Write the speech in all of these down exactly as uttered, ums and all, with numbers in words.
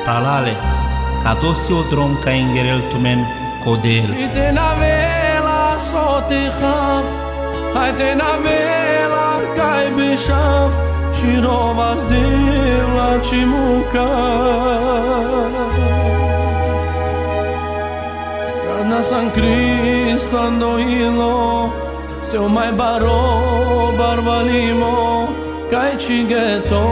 pralale, ca dosi odrom ca ingerel tumen kodel. Ite navela sote khaf, haite navela kai bishaf, shirovas dela chimuka. Kana San Cristo andoilo, seu mai baro barbalimo, kai chigeto.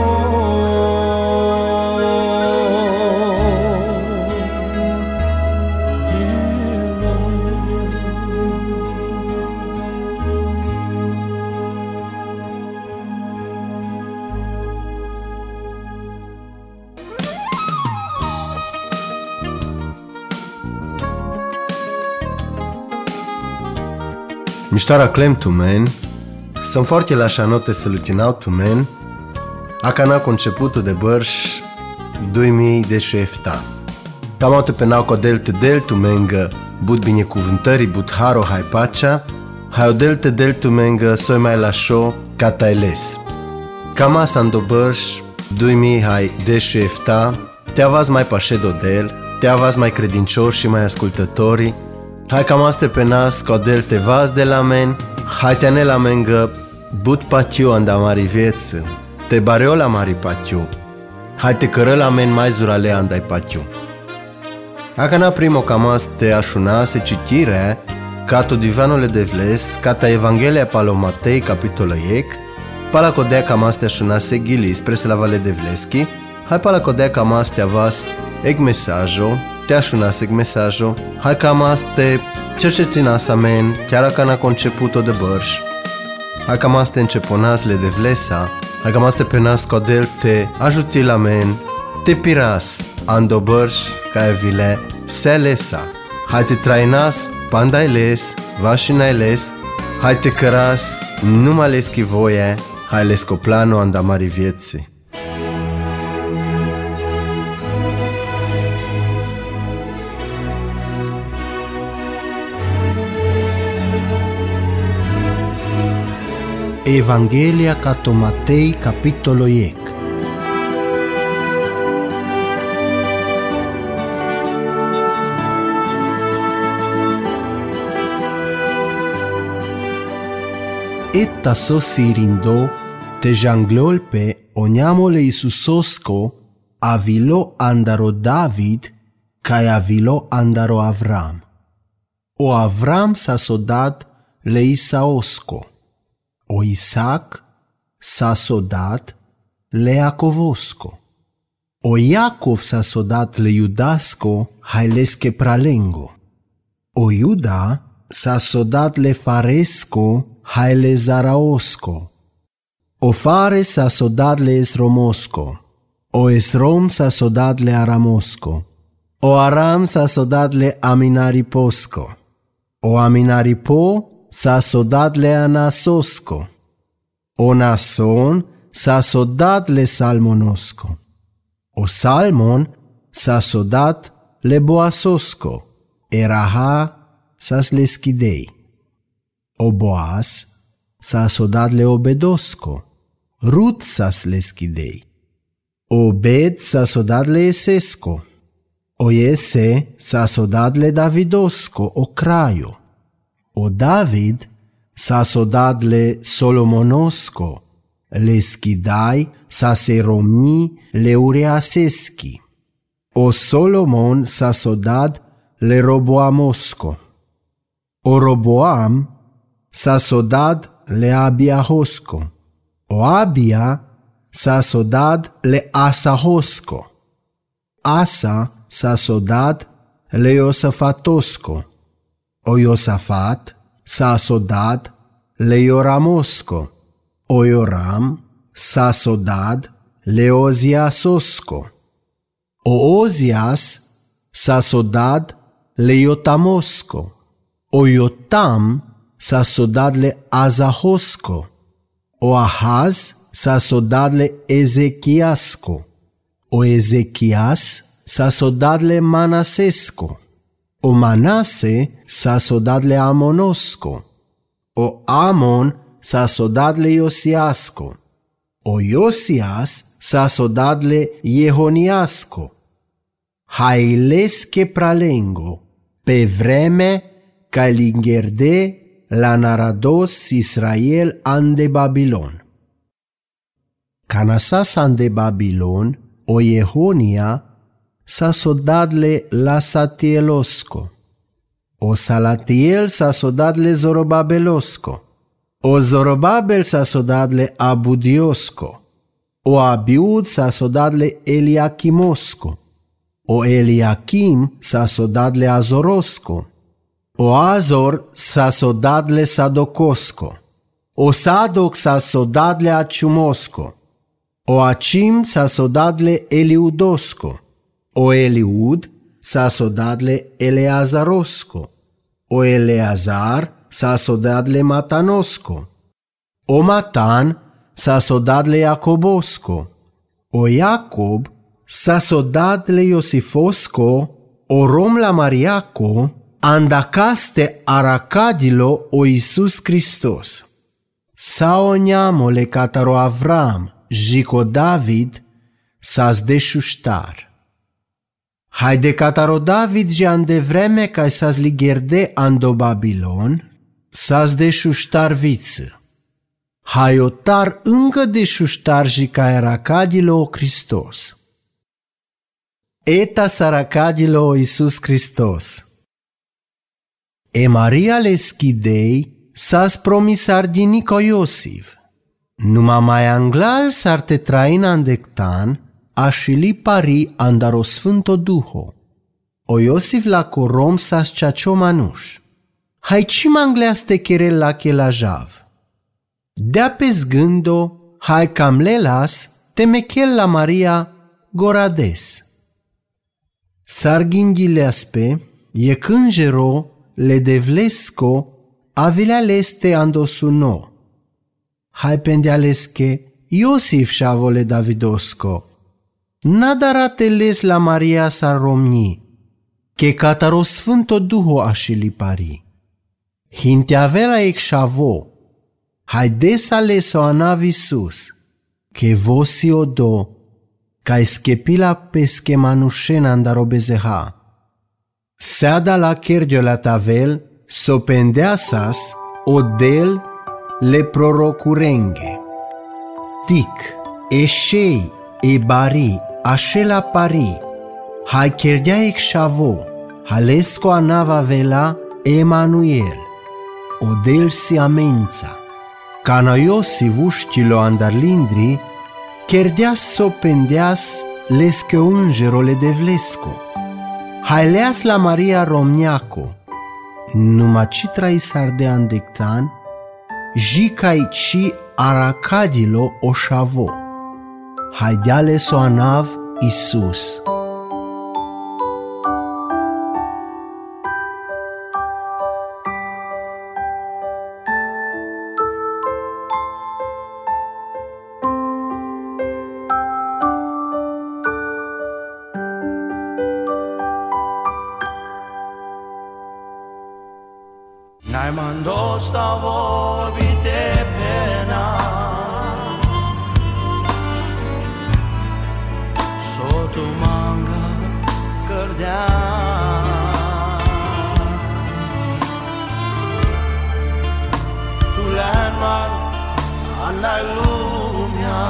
Mishtara klem tumen, sunt foarte la șanote să lutinau tumen, acana conceputul de bărș două mii de șuefta. Cam au te penau cu delte del tumengă, bud binecuvântării, bud haro hai pacea, hai o delte del tumengă, soi mai la șo, ca tailes. Cam asa în do bărș două mii hai de șuefta, te avaz mai paședo del, te avaz mai credincioși și mai ascultătorii, hai cam astea pe nas, că del te vaz de la men, hai te ane la mengă, but patiu anda mari vieță, te bareo la mari patiu, hai te cără la men mai zurale andai patiu. Acana primo cam astea așuna se citire, ca to divanule de vles, ca ta Evanghelia palo Matei capitolul ec, pala codea cam astea așuna se ghili spre la vale de vleschi, hai pala codea cam astea vas ec mesajo, te așunasec mesajul, hai cam aste cerceținas amen, chiar ca n-a conceput-o de bărș, hai cam aste începonasle de vlesa, hai cam aste penas codel te ajutil amen, te piras, ando bărș, ca evile, se lesa, hai te trainas, pandai les, vașinai les, hai te căras, numai leschi voie, hai lescoplano anda mari vieții. Evanghelia ca Matei capitolul ec. Etta so sirindo te janglol pe oniamole Isusosco avilo andaro David kai avilo andaro Avram. O Avram sa sodat le Isaosco. O Isaac s-a sodat le Iacovosco. O Iacov s-a sodat le Iudasco hailesche pralengo. O Iuda s-a sodat le Faresco haile Zaraosco. O Fares s-a sodat le Esromosco. O Esrom s-a sodat le Aramosco. O Aram s-a sodat le Aminariposco. O Aminaripo s-a sodat le Anasosco. O Nason s-a sodat le Salmonosco. O Salmon s-a sodat le Boasosco. E Raha s-a sleschidei. O Boas s-a sodat le Obedosco. Rut s-a sleschidei. O Obed s-a sodat le Esesco. O Ese s-a sodat le Davidosco, o Craio. O David s-a sodat le Solomonosco, le Schidai s-a seromi le Ureaseschi. O Solomon s-a sodat le Roboamosco. O Roboam s-a sodat le Abiahosco. O Abia s-a sodat le Asahosco. Asa s-a sodat le Iosafatosco. O Iosafat s-a sodat le Ioramosco. O Ioram s-a sodat le Oziasosco. O Ozias s-a sodat le Iotamosco. O Iotam s-a sodat le Azahosco. O Ahaz s-a sodat le Ezechiasco. O Ezechias s-a sodat le Manasesco. O Manase s-a sodat le Amonosco. O Amon s-a sodat le Iosiasco. O Iosias s-a sodat le Jehoniasco. hailes che pralengo, pe vreme ca lingerde la narados Israel ande Babilon. Canasas ande Babilon, o Jehonia, sasodadle la Satielosco, o Salatiel sasodadle Zorobabelosco, o Zorobabel sasodadle Abudiosco, o Abiud sasodadle Eliachimosco, o Eliachim sasodadle Azorosco, o Azor sasodadle Sadocosco, o Sadoc sasodadle Aciumosco, o Acim sasodadle Eliudosco, o Eliud sasodadle Eleazarosco, o Eleazar sasodadle Matanosco, o Matan sasodadle Iacobosco, o Iacob sasodadle Iosifosco, o Rom la Mariaco, andacaste Aracadilo o Iisus Hristos. Sao neamole cataro Avram, jico David, sas deșuștar. Haide cataro David jean de vreme ca sas ligerde ando Babilon, sas deșuștar viță. Haiotar încă deșuștar jica Aracadilo o Hristos. Eta saracadilo o Iisus Hristos. E Maria le schidei sas promisar dinico Iosif. Numa mai anglal s-ar te traina andectan, așili pari andaro Sfânto Duho. O Iosif la corom sas ceacio manuș. Hai ci mangleaste cherel la chelajav. Dea pe zgândo, hai cam lelas, te mechel la Maria gorades. S-ar ghindileaspe, e cânjero, le devlesco, avilea leste andosuno. Hai pendealesche, Iosif șavole Davidosco. Nadarate les la Maria s-ar romni, che cataro Sfânto Duho așili pari. Hinteavela ec șavo, hai desa leso anavisus, che vosi odo, ca schepila pesche manușena andaro bezeha. Seada la cherdio la tavel, sopendeasas, odel le prorocurenghe. Tic, eșei, ebari, așela pari, hai cherdea ec șavo, halesco anava vela Emanuel, odel si amența. Cana Iosif uștilo andarlindri, cherdeas sopendeas lesche ungero le devlesco. Hai leas la Maria Romniaco, numa citra isar de andectan, jicai ci Aracadilo o șavo. Hai deale so anav Iisus. N-ai mandos da vorbite pena Sotu manga cărdea Tu le-ai andai lumea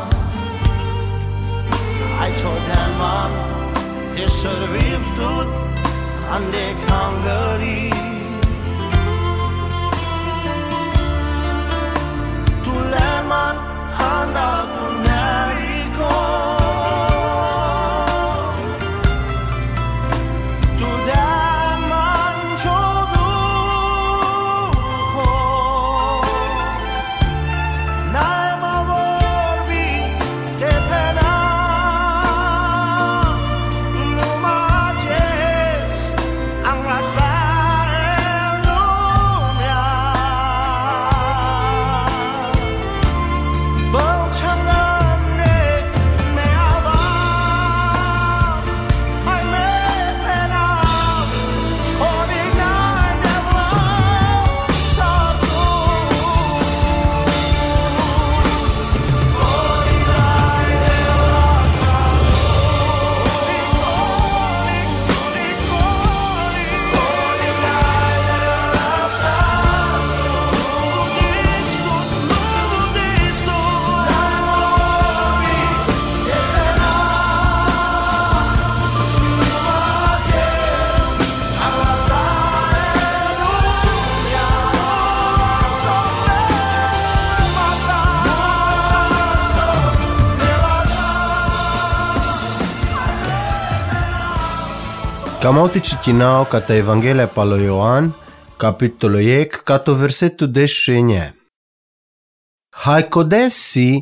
Ai ciodea man Te serviv tut ande cangării Leman handa tunerico Tu deman choduho N-ai mă vorbi de pena Numai acest am lăsat în lumea Bălceanga Cam aute citinau cata Evanghelia palo Ioan, capitolo ek, cato versetu descenje. Haicodessi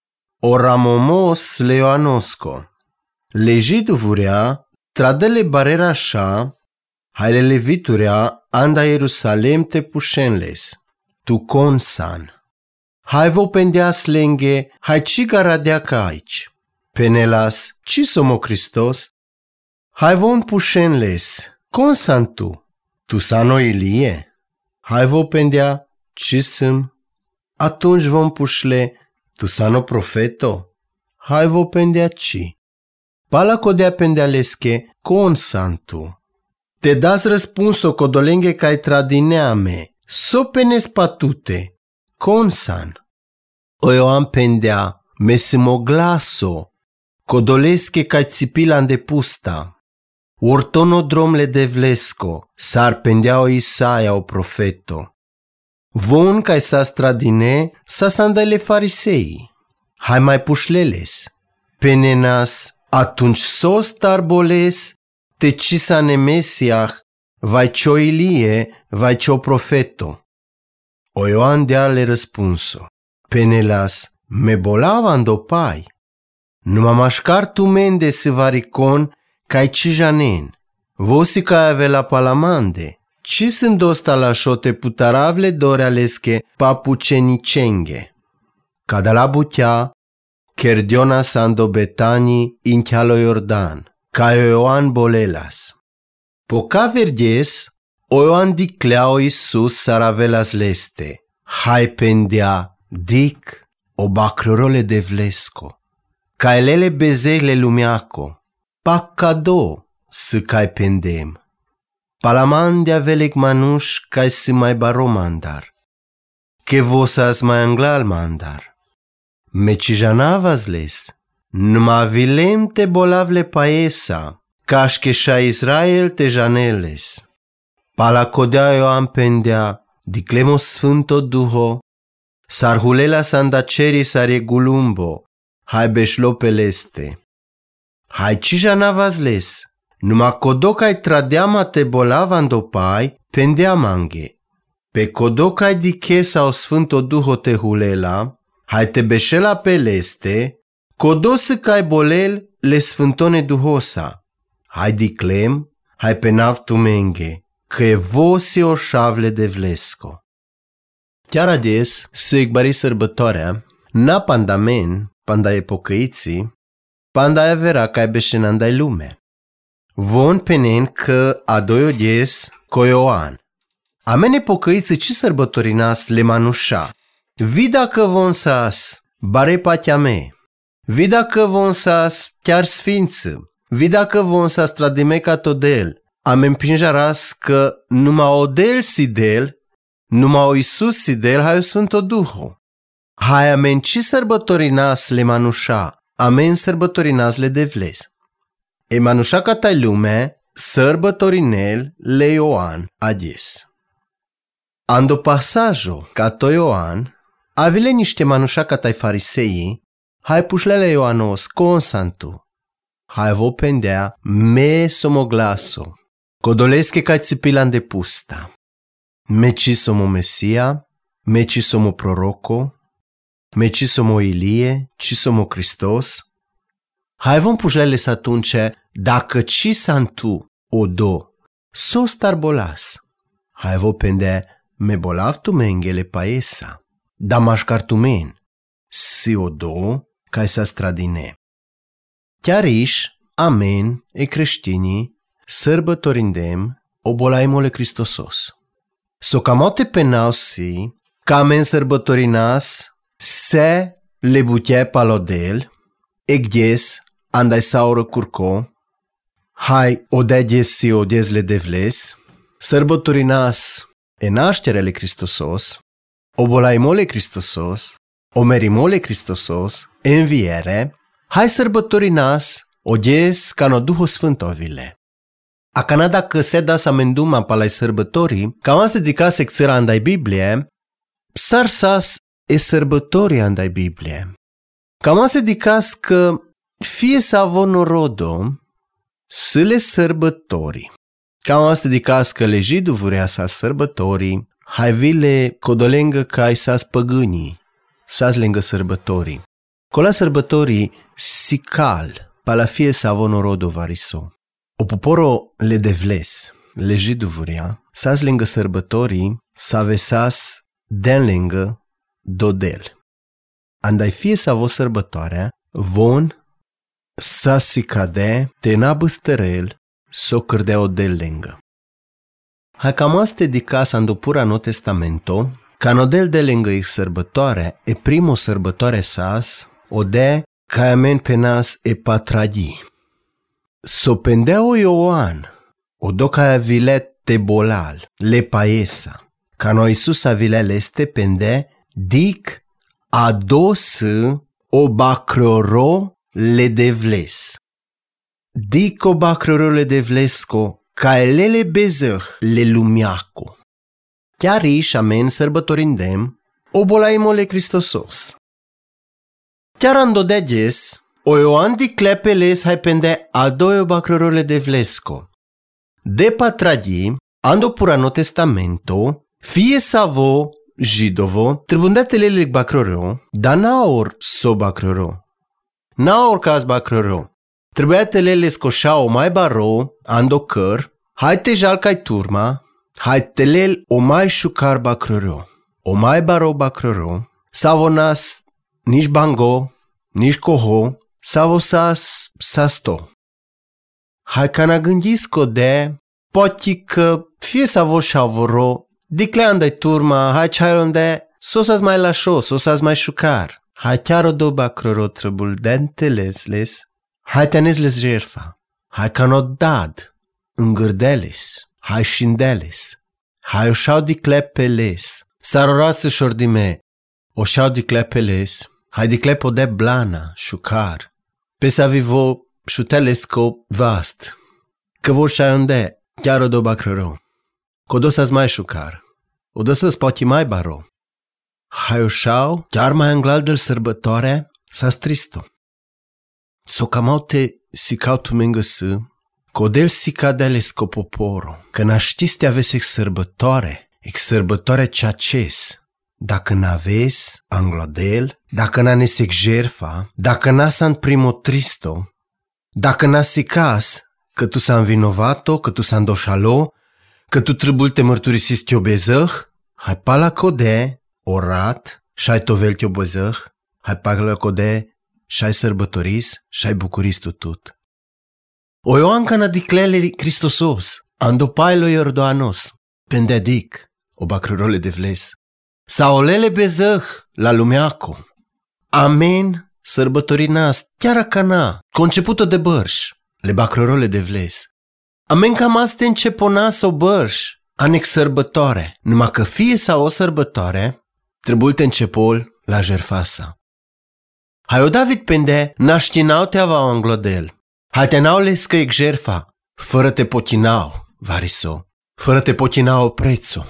oramomos le Ioanosco. Legidu vurea, tradele barera așa, haile leviturea, anda Ierusalem te pușenles, tu consan. Hai vo pendeas lenge, hai cigara deaca aici. Penelas, ci somo Hristos? Hai von pușenles, consan tu, tu sano Ilie? Hai vo pendea, ci sâm? Atunci vom pușle, tu sano profeto? Hai vo pendea ci? Pala codea pendealesche, consan tu. Te das răspunso codolenghe cai tradineame, so penes patute, consan. O Ioan pendea, mesimo glaso, codolesche cai țipilan de pusta. Urtono dromle de vlesco, sar pendea o Isaia o profeto. Von cai sa stradine, sa sandale farisei. Hai mai pușleles. Penenas, atunci sos tarboles, te cisa ne Mesiah, vai cio Ilie, vai cio profeto. O Ioan dea le răspunso. Penelas, me bolavan dopai. Numa mașcar tu mende se varicon, cai cijanen. Vosi cai ave la palamande. Ci sunt dosta la șote putaravle dore alesche papucenicenghe. Cada la butea, Kerdiona sando Betani in chialo Iordan, ca Ioan bolelas. Poca verdes, o Ioan dicleao Iisus saravelas leste. Hai pendea, dic, o bacrorole de vlesco. Ca elele bezegle lumeaco, paccado să cai pendem. Palamandea velec manuș cai să mai baro mandar. Che vosas mai anglal mandar. Me cijanavas les, numa vilem te bolavle paesa, cașche șa Israel te janeles. Pala codea Ioan pendea, diclemo sfânto duho, sarhulela sandaceri sare gulumbo, hai beșlo peleste. Hai cijanavas les, numa codocai tradeama te bolavan dopai, pendea manghe. Pe codocai diche sau sfânto duho te hulela, hai te beșela peleste, codosă cai bolel le sfântone duhosa. Hai diclem, hai penav tu menghe, că e vosi o șavle de vlesco. Chiar ades, să igbari sărbătoarea, na pandamen, panda e pocăiții, panda e vera cai beșenandai lume. Von penen că a doi odies co Ioan. Amene pocăiții ci sărbătorinas le manușa. Vida că von sas, bare patia me. Vida că von sas, chiar sfință. Vida că von sas tradime ca todel. Am împinjaras că numai odel sidel, numai o Iisus sidel, hai o Sfânto Duho. Hai amen ci sărbătorinas le manușa, amen sărbătorinas le devles. E manușa ca tai lume, sărbătorinel le Ioan ades. Ando pasajo ca to Ioan, avile niște manușa ca tai farisei, hai pușlele Ioanos consantu. Hai vo pendea me somo glaso, codolesche ca țipilan de pusta. Me ci somo Mesia, me ci somo proroco, me ci somo Ilie, ci somo Hristos. Hai vom pușlele să atunci, dacă ci santu o do, sos tarbolas. Hai vo pendea me bolav tu mengele paesa, da mașcar tu men, si o do, ca să stradine. Chiar iși, amen, e creștinii, sărbătorindem, obolaimole Hristosos. So camote penau si, ca amen sărbătorinas, se le butea palodel, egdes, andai saură curco, hai odeges si odes le devles, sărbătorinas, e nașterele Hristosos, obolaimole Hristosos, omerimole Hristosos, înviere, hai sărbătorinas, odes cano Duho Sfântovile. A Canada că se da să amenduma palai sărbătorii, cam asta dedica secția andai Biblie, sar sas e sărbătorii andai Biblie. Cam asta dedica că fie să avon rodo, Sile sărbătorii. Cam asta de caz că legidu vrea sa sărbătorii, hai vile codolengă ca ai sa spăgânii, sa-s lângă sărbătorii. Cola sărbătorii si cal, pa la fie sa vonorodo variso. O poporo le devles, legidu vrea, sa-s lângă sărbătorii, sa vesas den lângă dodel. Andai fie sa vo sărbătoarea, von sa si cade, te nabăstărel, so cârdea o del lângă. Hai cam asta de casa în dupura no testamento, ca no del de lângă e sărbătoarea, e primo sărbătoare sas, o de ca amen penas e patragi. So pendea o Ioan, o do ca avilet te bolal, le paesa, ca no Iisus avilel este pende, dic ados o bacroro le devles. Dico bacrorole de vlesco, ca elele bezăh le lumiaco. Chiar iși amen sărbătorindem, o bolaimole Cristosos. Chiar andodeges, o Ioan di clepeles hai pende a doi bacrorole de vlesco. De patragi, ando purano testamento, fie savo, jidovo, tribundatele bacroro, da naor so bacroro. Naor cas bacroro. Trebuia telele scoșa o mai baro, ando căr, hai te jalcai turma, hai telel o mai șucar bacroro, o mai baro bacroro, savonas nici bango, nici coho, savosas sasto. Hai cana gândisco de, poti că fie savo șavoro, dicleandai turma, hai ceairon de, sosas mai lașo, sosas mai șucar, hai chiar o do bacroro trebul dentelesles, hai tenesles jerfa, hai canodad, îngârdeles, hai șindeles, hai oșau di clepeles, sarorață șordime, oșau di clepeles, hai di clepo de blana, șucar, pe sa vivo șutelesco vast, că vor șai unde, chiar o do bacrăro, că o do să-ți mai șucar, o do să-ți poti mai baro, hai oșau, chiar mai anglal del sărbătoare, s-a tristo. So camaute si cautu mengă să, codel si cadele scopoporo, că n-aștiste aveți ex sărbătoare, ex sărbătoare ceaces, dacă n-aveți anglodel, dacă n-anesec jerfa, dacă n-asan primo tristo, dacă n-asi cas, că tu s-a învinovato, că tu s-a îndoșalo, că tu trebuie te mărturisiți te obezăh, hai pala code, orat, și-ai tovel te obezăh, hai pala code, și-ai sărbătoris, și-ai bucuris tutut. O Ioan cana diclele Cristosos, ando pailo Iordoanos, pendedic, o bacrărole de vles, sau olele bezăh la lumeaco. Amen, sărbătorinas, chiar cana, concepută de bărș, le bacrărole de vles. Amen cam asta începona sau bărș, anex sărbătoare, numai că fie sau o sărbătoare, trebuie te începol la jerfasa. Hai o David pende, naștinau te avea anglodel. Hai te n-au lescă ec jerfa, fără te potinau, variso, fără te potinau prețul.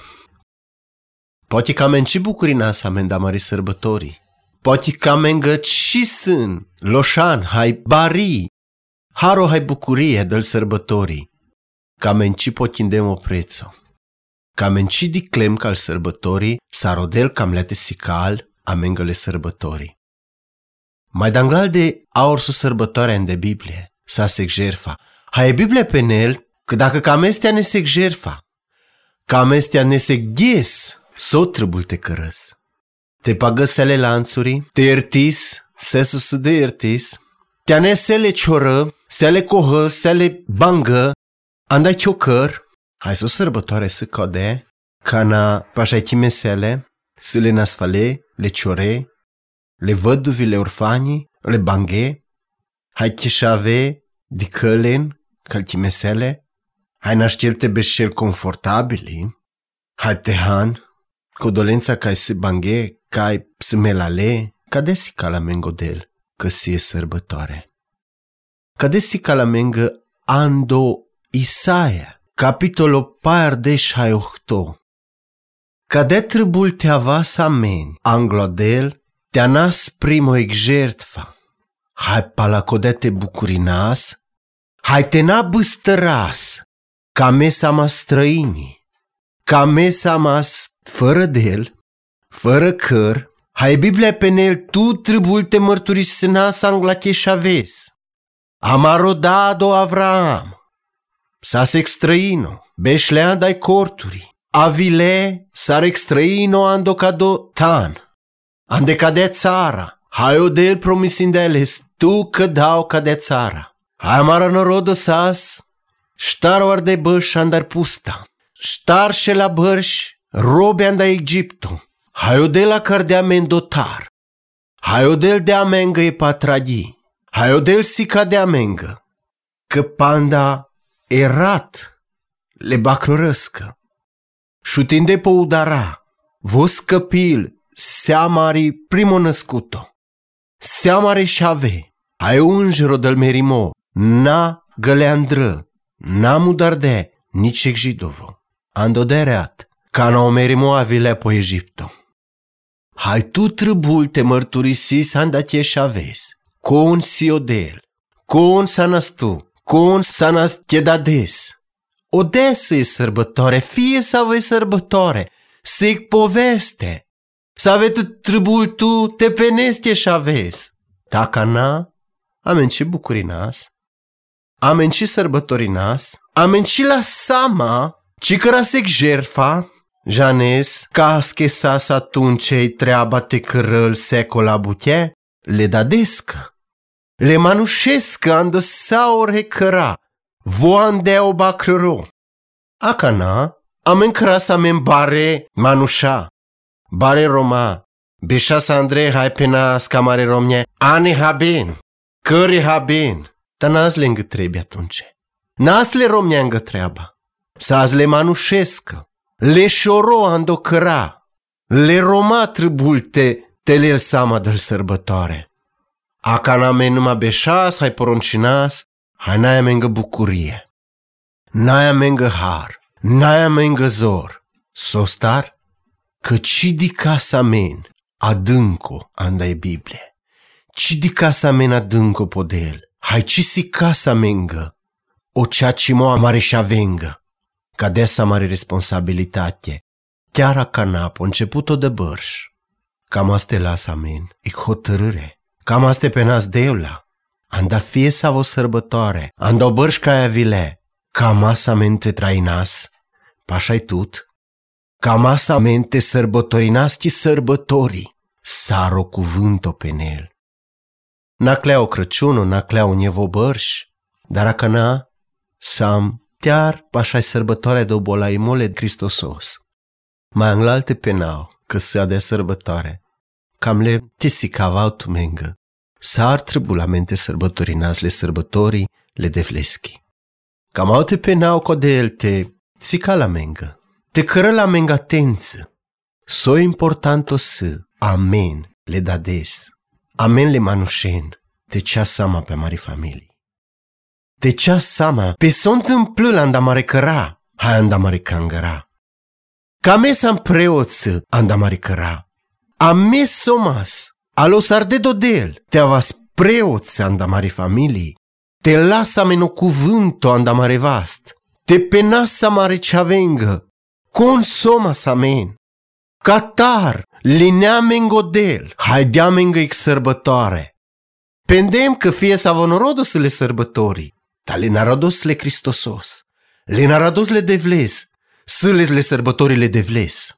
Poate că amen și bucurina sa amen da mari sărbătorii. Poate că amen găt și sân, loșan, hai bari, haro hai bucurie del sărbătorii. Că amen și potindem o prețul. Că amen și diclem că al sărbătorii s-a rodel cam lete sical amen găle sărbătorii. Mai danglal de aur su sărbătoarea în de Biblie, sa sec jerfa. Hai e Biblie pe el, că dacă cam estea ne sec jerfa, cam estea ne sec ghes, so trebuie te cărăs. Te pagă sele lanțuri, te iertis, se sus de iertis, te-a ne sele cioră, sele cohă, sele bangă, andai ciocăr, hai su sărbătoare să code, cana pașai timesele, să le nasfale, le ciore, le văduvile orfanii, le banghe, hai chișave, di călen, caltimesele, hai naștelte beșel confortabili, hai tehan, codolența ca se banghe, ca se melale, ca desi ca la mengodel, că si e sărbătoare. Ca desi ca la mengă ando Isaia, capitolo paardeș hai ohto. Ca de tribul te avas amen, anglodel, te-a nas primo ec jertfa. Hai palacodete bucurinas, hai te na băstăras, ca mesa ma străini, ca mesa mas fără del, fără căr, hai Biblia pe nel tu trebuie te mărturisina sangla che șaves. Amarodado Avraam, sas extraino, beșlea dai corturi, avile sar extraino ando cado tan, ande cade țara, hai o del promisindeles tu că dau cade țara. Hai amara norodo sas, ștar oarde băș andar pusta, ștar și la bărș, robe anda Egipto, hai o del la cardea mendotar, hai o del de amengă e patragi, hai o del sica de amengă, că panda erat le bacrorăscă. Șutinde pe udara, vos căpil, seamari primo născuto, seamari șave, hai unj rodăl merimo, na găleandră, na mudarde, nici exjidovo, andodereat, ca na o merimo avile po Egipto. Hai tu trăbul te mărturisi sanda che șaves, con siodel, con sanas tu, con sanas chedades. Odesă e sărbătoare, fie să avei sărbătoare, să-i poveste, să aveți trăbul tu te peneste șaves. Dacă na, amen și bucurinas, amen și sărbătorinas, amen și la sama, ci cărasec jerfa, janes, casche sas atunci treaba te cărăl secola buche, le dadescă, le manușescă ando saure căra, voande o bacrăro. Acana, amen căras amen bare manușa, bare roma, beșas Andrei hai pena scamare romne, ane haben, cări haben, dar n-aż le îngătrebi atunci. N-aż le romne îngătreaba, s-aż le manușescă, le șoro ando căra, le roma trăbulte telel sama del sărbătoare. Acana amen numai beșas, hai poruncinas, hai n-aia mengă bucurie, n-aia mengă har, n-aia mengă zor, sostar, că ci di casa men adânco anda e Biblie, ci di casa men adânco podel, hai ci si casa mengă, o cea ci mo amare șavengă, ca desa mare responsabilitate, chiar acanapo, început-o de bărș, cam asta las amen, e hotărâre, cam asta pe nas deula, anda fie să o sărbătoare, anda o bărș ca aia vile, ca masa mente trainas, pașai tut, ca masa mente sărbătorinas ci sărbătorii, saro cuvânto pe nel. N-acleau Crăciunul, n-acleau nevo bărș, dar acana sam chiar pașai sărbătoare de obolai mole Cristosos. Mai anglalte penau, că să de sărbătoare, cam le tisicavau tu mengă, s-ar tribulamente sărbătorinas le sărbătorii le devleschi. Cam au te penau codel te sica la mengă, te cără la mengă atență, so importanto să, amen, le dades, amen le manușen, te cea sama pe mari familii. Te cea sama pe s-o întâmplă la andamare căra, hai andamare cangăra. Ca mesa-n preoță andamare căra, a mes somas, alo sarde dodel, te avas preoță andamare familii, te lasa meno cuvânto andamare vast, te penasa mare ceavengă, con somas amen. Catar, linea mengodel, hai dea mengă ex sărbătoare. Pendem că fie sa vonorodos le sărbătorii, dar le narados le Cristosos, le narados le devles, săles le sărbătorile devles.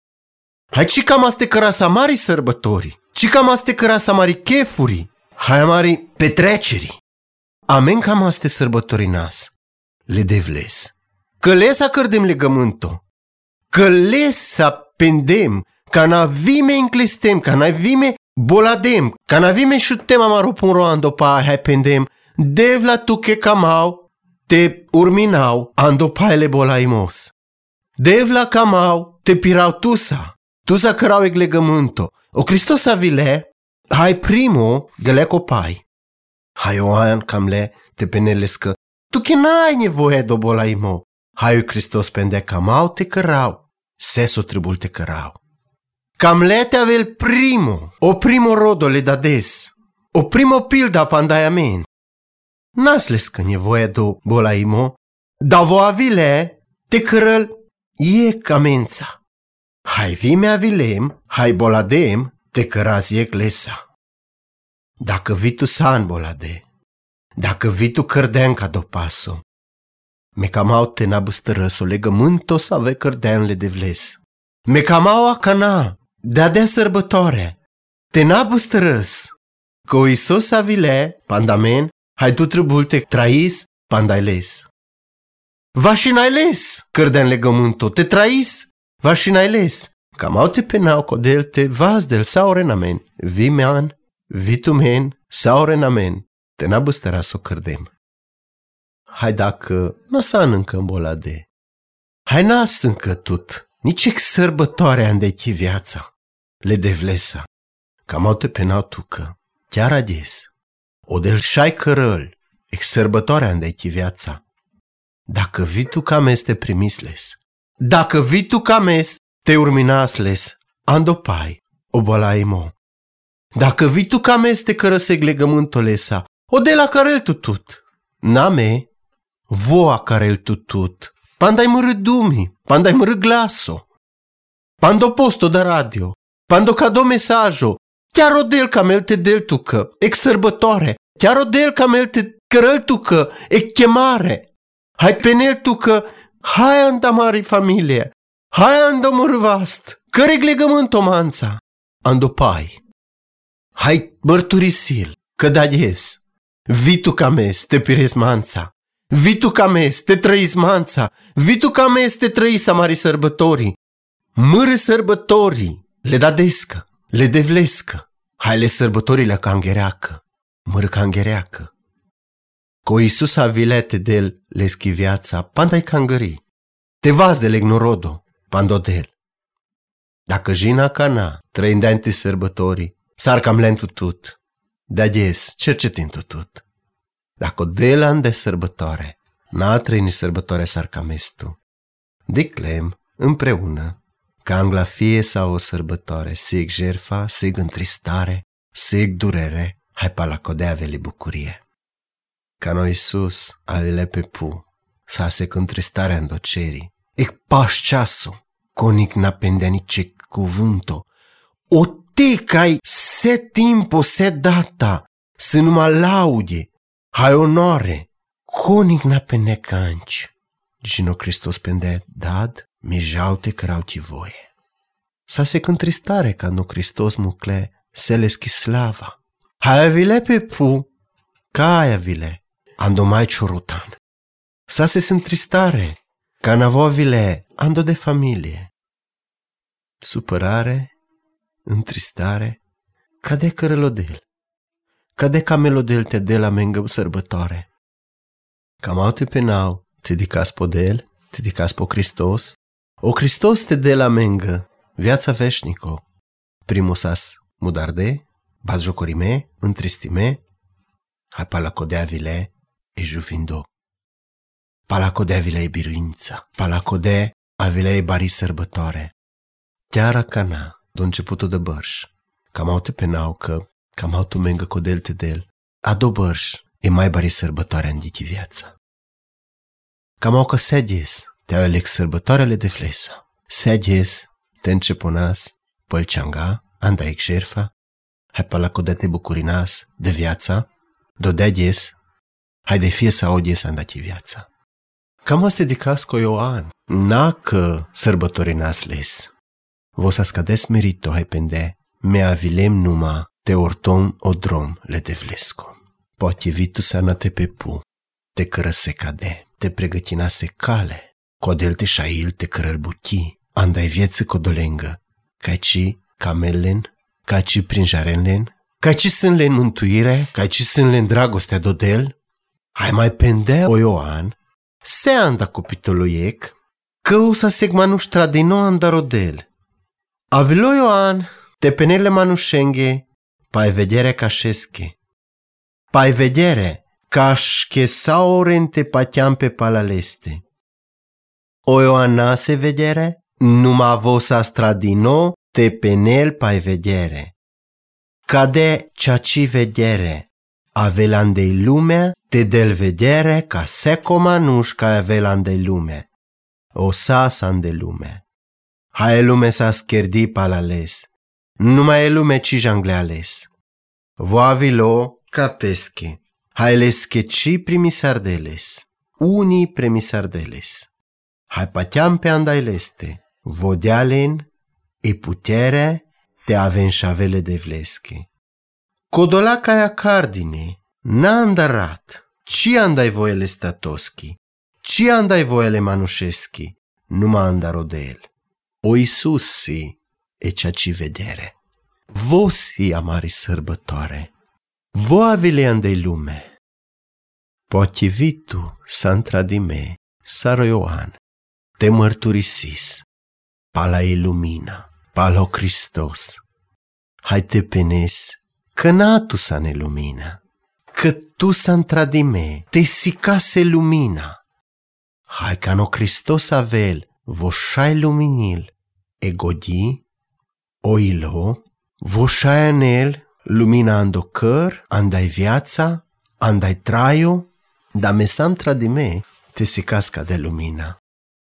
Hai ci cam aste cărasa mari sărbătorii, ci cam aste cărasa mari chefurii, hai mari petrecerii. Amen cam aste sărbătorii nas, le devles. Că lesa cărdem legământo, că lesa pendem, ca navime inclistem, ca navime boladem, ca navime șutem amaro pun roando pa hai pendem, devla tu che camau, te urminau ando paile bolaimos. Devla camau, te pirau tusa, tusa cărau eg legământo. O Cristos avile, hai primo găle copai. Hai o an cam le te penelescă, tu che n-ai nevoie de bolaimo. Hai o Cristos pende camau te cărau. Seso tribul te cărau. Cam le te avel primo, o primo rodo le dades, o primo pilda pandai amen. N-asles că nevoie do bolaimo, da vo avile, te cărăl e camența. Hai vime avilem, hai boladem, te cărazi e glesa. Dacă vitu san bolade, dacă vitu cărdeanca do paso, me camau te nabustărăs o legământo să ave cărdeanle de vles. Me camau acana, de-adea sărbătoare, te nabustărăs, că o Iisus avile, pandamen, hai tu trebuie te trais, pandailes. Va și nailes, cărdean legământo, te trais, va și nailes. Camau te penau codel te vas del saurenamen, vi mean, vitu men, saurenamen, te nabustărăs o cărdem. Hai dacă n-asan încă îmbolade, hai n-as încă tut, nici ex sărbătoare andechi viața, le devlesa, camau te penau tucă, chiar ades, o del șai cărăl, ex sărbătoare andechi viața, dacă vitu cames te primisles, dacă vitu cames te urminasles, andopai, o bolaimo, dacă vitu cames te cărăseg legământolesa, o de la carel tutut, n-ame, voa carel tutut, pandai mărâ dumi, pandai mărâ glaso, pando posto da radio, pando cado mesajo, chiar o del camel te del tucă, ex sărbătoare, chiar o del camel te cărăl tucă, e chemare, hai penel tucă, hai andamari familie, hai andomăr vast, căreg legământo manța, andopai, hai mărturisil, că da-ies, vitu cames te pires manța, vitu cames te trăis manța, vitu cames te trăis amari sărbătorii, mâră sărbătorii, le dadescă, le devlescă, hai le sărbătorile canghereacă, mâră canghereacă. Co Iisus avilete del leschi viața, pandai cangării, te vas de legnorodo, pandodel. Dacă jina cana, trăindeanti sărbătorii, s-ar cam lentu tut, de-ades, cercetin tutut. Dacă delan de sărbătoare, n-a trăini sărbătoare s-ar cam estu, diclem împreună, ca angla fie sau o sărbătoare, sig jerfa, sig întristare, sig durere, hai pa la codea veli bucurie. Ca noi Iisus avile pe pu, sa se întristarea îndocerii, e paș ceasul, conic n-apendea nici cuvânto, o te cai se timpo, se data, să numai laude, hai onoare, conic n-apende canci, gino Hristos pende dad, mi jaute cărau ti voie. Sa se întristare ca no Hristos mucle, se leschi slava, hai avile pe pu, ca ai avile, ando mai ciorutan. Sa se întristare, ca n-avovile, ando de familie. Supărare, întristare, ca de cărălodel, ca de ca melodel te de la mengă sărbătoare. Cam au te penau, te dicas podel, te dicas po Hristos, o Hristos te de la mengă, viața veșnico, primusas mudarde, baz jocorime, întristime, hai palacodea-vile e juvindo. Palacodea-vile e biruința, palacodea-vile e bari sărbătoare. Chiar acana, do începutul de bărș, cam au te penau că, cam au tu mengă codel te del, a do bărș e mai bari sărbătoare în diti viața. Cam au că sedes, te-au elec sărbătoarele de flesa, sedes, te începunas, pălceanga, anda ec jerfa, hai palacodea te bucurinas de viața, do dedes, hai de fie sau odies andati viața. Cam asta de casco Ioan, na că sărbători n-as les. Vos ascades merito hai pende, me avilem numa te ortom o drom le devlesco. Poate vitu sanate pe pu, te cărăse cade, te pregătinase cale, codel te șail te cărăl buchi, andai vieță codolengă, caci camelen, caci prin jarenlen, caci sunt len mântuire, caci sunt len dragostea dodel, hai mai pende o Ioan, se anda copitoloiec, că o să segmanuștra din nou andarodel. Avilo Ioan, te penele manușenghe, pai vedere cașesche. Pai vedere, cașche saurente pateam pe palaleste. O Ioana se vedere, numa vosa stradino, te penel pai vedere. Cade ceaci vedere, avelandei lumea, te del vedere ca secoma nuș ca avelandei lume. O sasan de lume. Hai lume sa scherdi palales. Numai e lume ci jangle ales. Voavilo ca pesche. Hai les ci primisardeles. Unii premisardeles. Hai pateam pe andai leste. Vodealen e putere te aven șavele de vlesche. Codolaca aia cardine, n-a andarat, ci andai voele statoschi, ci andai voele manușeschi, numai andarodel. O Iisusi e cea ci vedere. Vosi amari sărbătoare, vo avile andei lume. Pochivitu s-antra di me, Saro Ioan, te mărturisis, pala e lumina, palo Hristos. Hai te penes, că n-a tu sa ne lumina, că tu s-antra di me, te sicase lumina. Hai ca no Hristos avel, voșai luminil, e godi, oilo, voșai în el, lumina ando căr, andai viața, andai traiu, da me s-antra di me, te sicasca de lumina.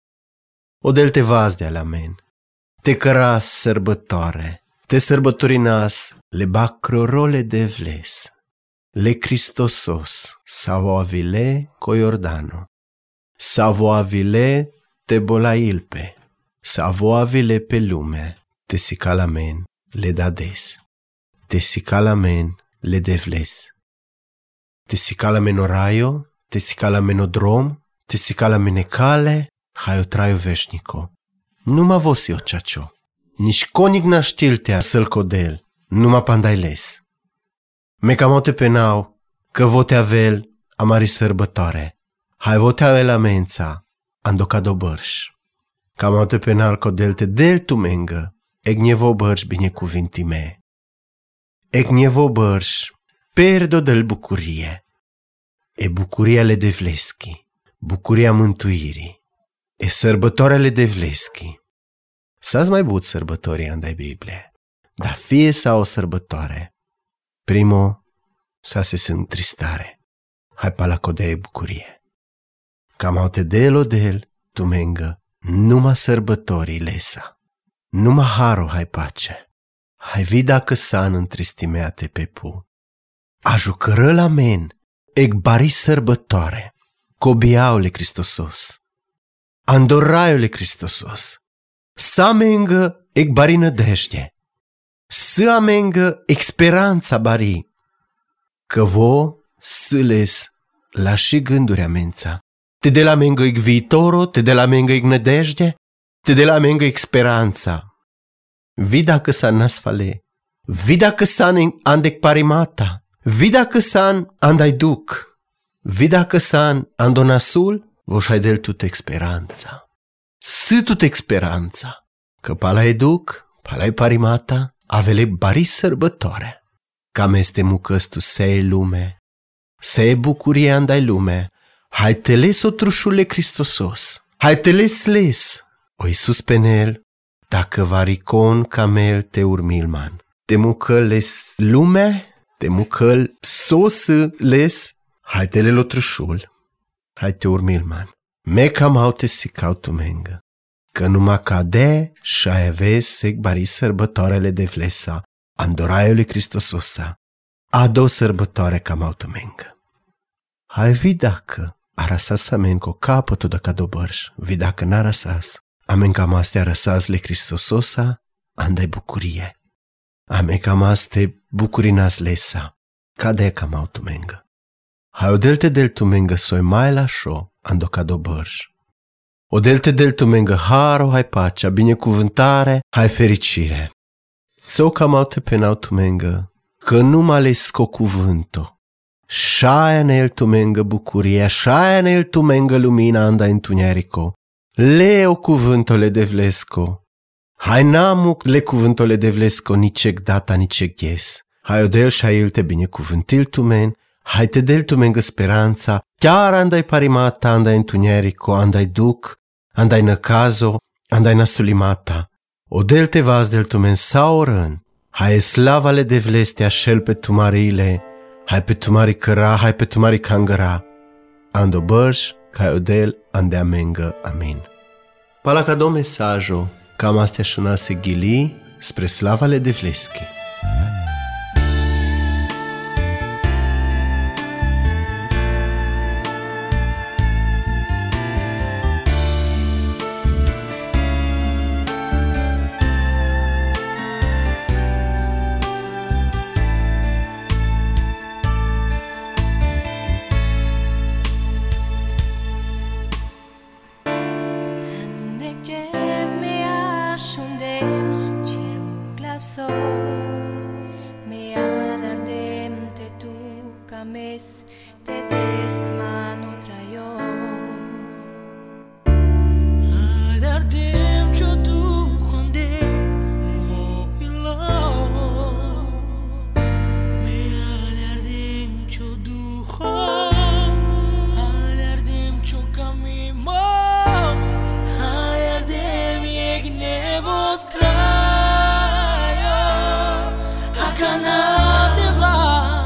O del te vas de alamen, te căras sărbătoare, te sărbătorinas le bacrorole de vles, le Cristosos, sau avile coiordano, sau avile te bolailpe, sau avile pe lume, te sicalamen le dades, te sicalamen le devles, te sicalamen oraio, te sicalamen odrom, te sicalamen cale, hai o traiu veșnico. Numa vosi o ceacio. Nici conic n-a știltea să-l codel, numai pandai les. Mecamote penau, că vote avel amari sărbătoare. Hai vote avel amența, andocado bărș. Camote penal codelte del tu mengă, egnevo bărș binecuvinti me. Egnevo bărș, perdo del bucurie. E bucuria le devleschi, bucuria mântuirii. E sărbătoarele devleschi. S-ați mai but sărbătorii andai Biblie, dar fie sa o sărbătoare. Primo, sa se sunt tristare. Hai pala codee bucurie. Cam au te del o del, tu mengă, numai sărbătorii lesa. Numai haro hai pace. Hai vida că san întristimeate pe pu. A jucără la men, ec bari sărbătoare, cobiaule Cristosos. Andoraiule Cristosos. Să amengă ec bari nădejde. Să amengă ec speranța bari. Că vo să les la și gânduri amența. Te de la mengă ec viitoro, te de la mengă ec nădejde, te de la mengă ec speranța. Vida că sa nasfale, vida că sa andec parimata, vida că sa andai duc, vida că sa andonasul, voșai del tute speranța. Să tute speranța, că pala educ, pala e parimata, avele bari sărbătoare. Cam este mucăstu se lume, se bucurie andai lume, hai te les o trușule Cristosos, hai te les les, o Iisus penel, dacă varicon camel te urmilman, te mucă les lume, te mucă sos les, hai te le lo trușul, hai te urmilman. Me cam au te sicau tu mengă, că numai cade și-ai vezi sec bari sărbătoarele de vlesa, andoraiului Cristososa, a două sărbătoare cam au tu mengă. Hai vi dacă arăsas amen cu capătul de cadobărș, vi dacă n-arăsas, amen cam astea arăsas le Cristososa, andai bucurie. Amen cam astea bucurinas lesa, cade cam au tu mengă. Hai o delte del tu mengă soi mai la șo, ando cadobărș. O delte del tu mengă haro, hai pacea, binecuvântare, hai fericire. Sau cam au te penau tu mengă, că nu mă ales cu cuvântul. Șaia în el tu mengă bucuria, șaia în el tu mengă lumina anda întunerico. Leo cuvântole de vlesco. Hai n-amuc le cuvântole de vlesco, nicec data, nicec yes. Hai o del și el te binecuvântil tu men, hai te del tu mengă speranța, chiar andai parimata, andai întunerico, andai duc, andai năcazo, andai nasulimata. O del te vas del tu men saurăn, hai slavale de vleste așel pe tu marile, hai pe tumari căra, hai pe tumari cangăra, ando bărș, ca odel, ande amengă, amin. Pala ca do mesajo, cam astea șunase ghili spre slavale de vleschi. Te des manu traio Alardem čo tu khonde mo ilo Me alardem čo du kho Alardem čo kami mo Alardem yegne botrayo Hakana deva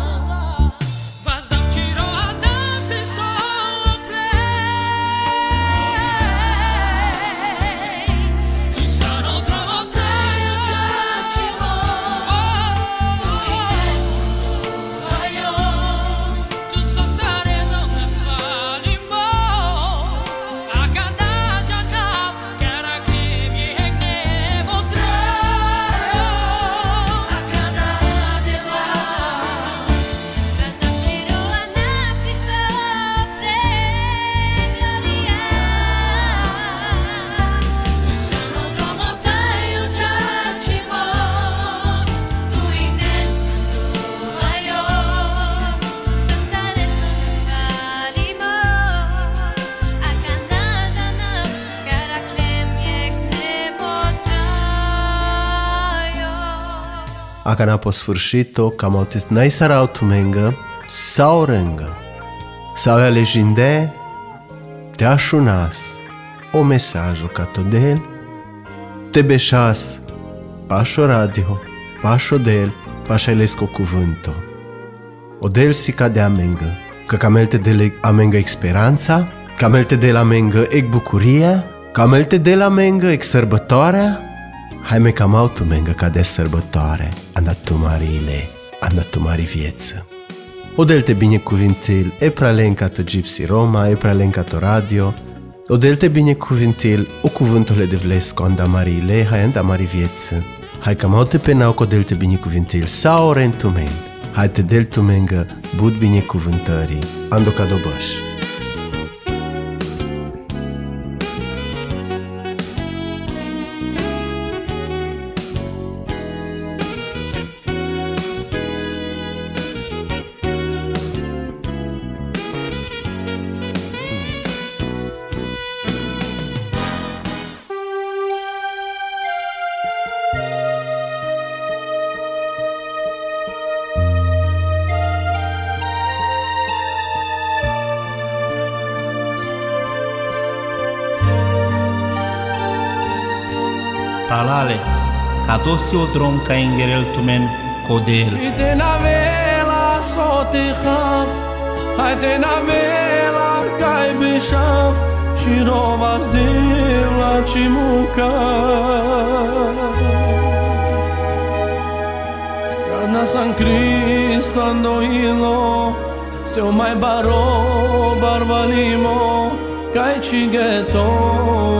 Acana po sfârșito, cam autist nai sarau tumengă sau rângă. Sau aleginde te așunas o mesajo ca todel, te beșas pașo radio, pașo del, pașa elesco cuvânto. Odel si cade amengă, că camelte de amengă speranța, camelte de la amengă ec bucurie, camelte de la amengă ec sărbătoarea. Hai me cam auto mengă ca de sărbătoare, andat tu marile, andat tu mari vieță. Odel te binecuvintil, e pralencato Gypsy Roma, e pralencato radio, odel te binecuvintil, o cuvântule de vlesco anda marile, hai anda mari vieță. Hai cam auto pe nau că odel te binecuvintil, sau orentumen, hai te del tu mengă, bud binecuvântării, ando ca dobăș. Palale, kadosi odrom ka ingerel tumen kodel. Ite na vela so te khaf, hai te na vela kai bishaf, shirovas dela chimuka. Kana San Cristo ando ilo, seu mai baro barbalimo, kai chigeto.